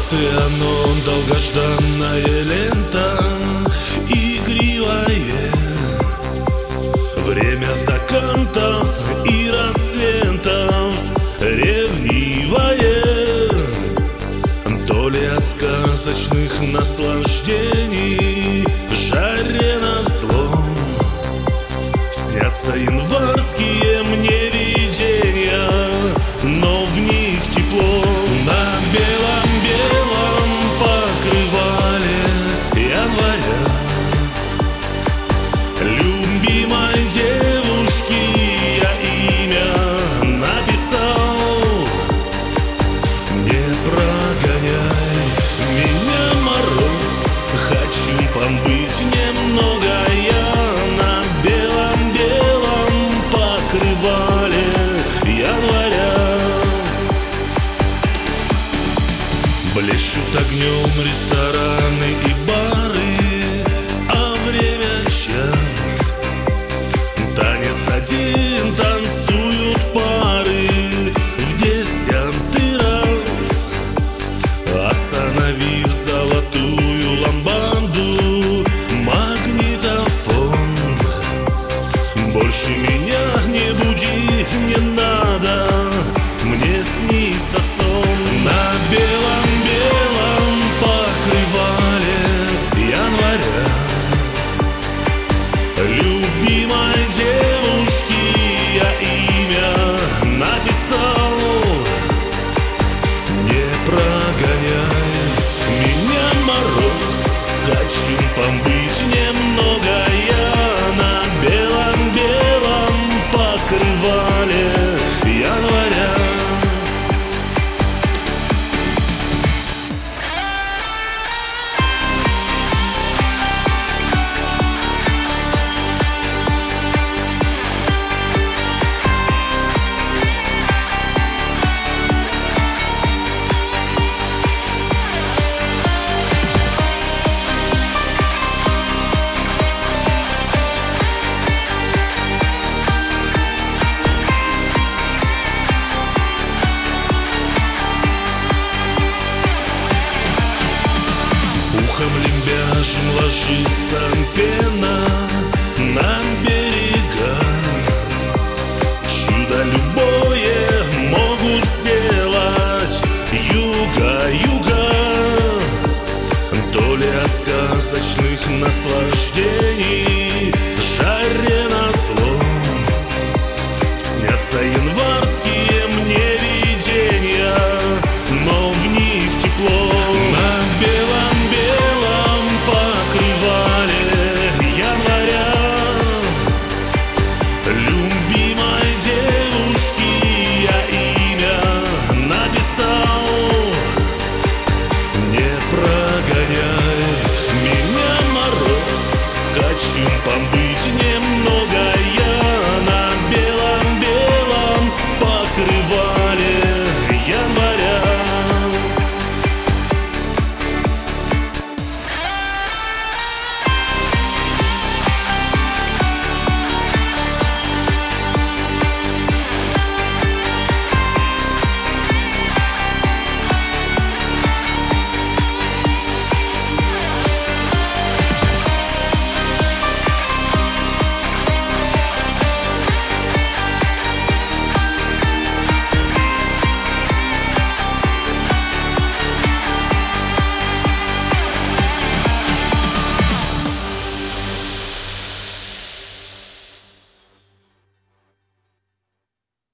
Вот и оно, долгожданная лента, игривое время закатов и рассветов, ревнивое, то ли от сказочных наслаждений, жаре назло снятся январские мне видения, но в них тепло. На белом-белом покрывале января любимой девушки я имя написал. Не прогоняй меня, мороз, хочу побыть немного я на белом-белом покрывале января. Блещут огнем рестораны и бары, а время час. Танец один танцуют пары в 10-й раз, остановив золотую ламбаду магнитофон. Больше меня не буди, не надо, мне снится сон. На белом-белом покрывале января любимой девушки я имя написал. Не прогоняй меня, мороз, хочу побыть немного я на белом-белом покрывале января. Ухом лимбяжем ложится пена на берега. Чудо любое могут сделать юга-юга, то ли от сказочных наслаждений,